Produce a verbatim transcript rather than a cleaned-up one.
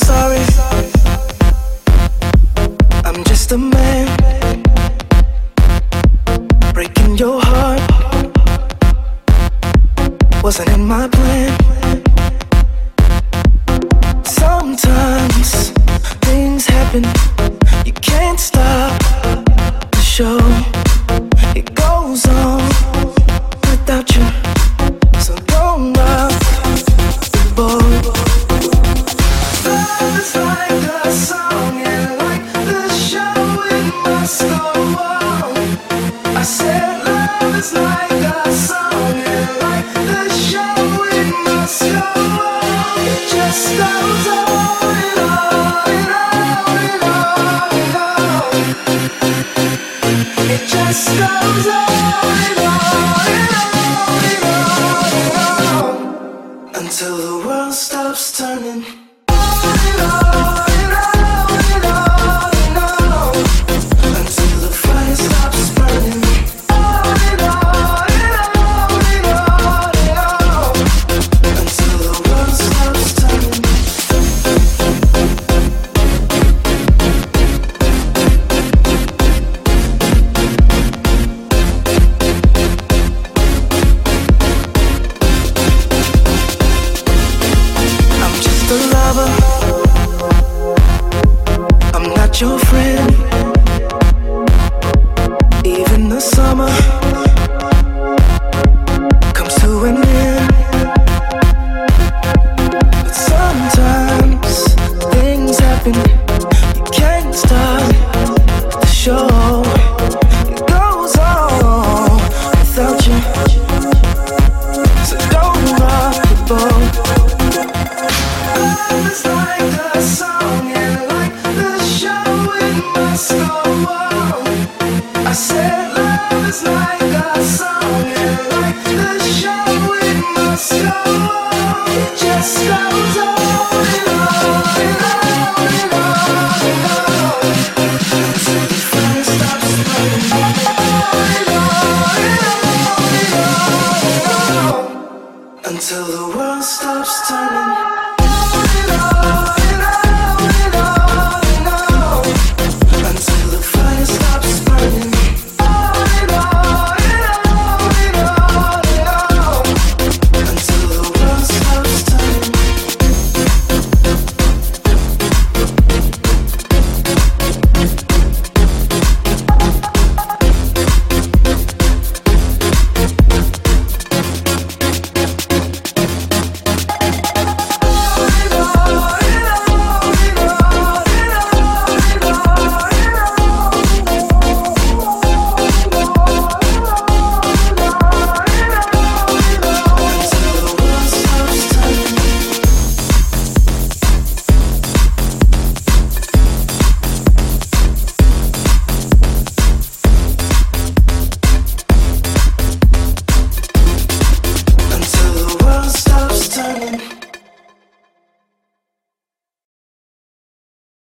sorry. I'm just a man breaking your heart. Wasn't in my plan. Sometimes things happen. You can't stop the show. It goes on without you. So don't rock the boat. Love is like a song and like the show, it must go on. I said love is like a song and like the show, it must go on. It just goes on and on and on and on and on. It just goes on and on and on and on and on until the world stops turning. On and on and on and on and on until the fire stops burning. On and on and on and on and on until the world stops turning. I'm just a lover. I'm not your friend. Even the summer comes to an end. But sometimes things happen. You can't stop the show. It goes on without you. So don't rock the boat. Love is like a song and like the show, it must go on. I said love is like a song and like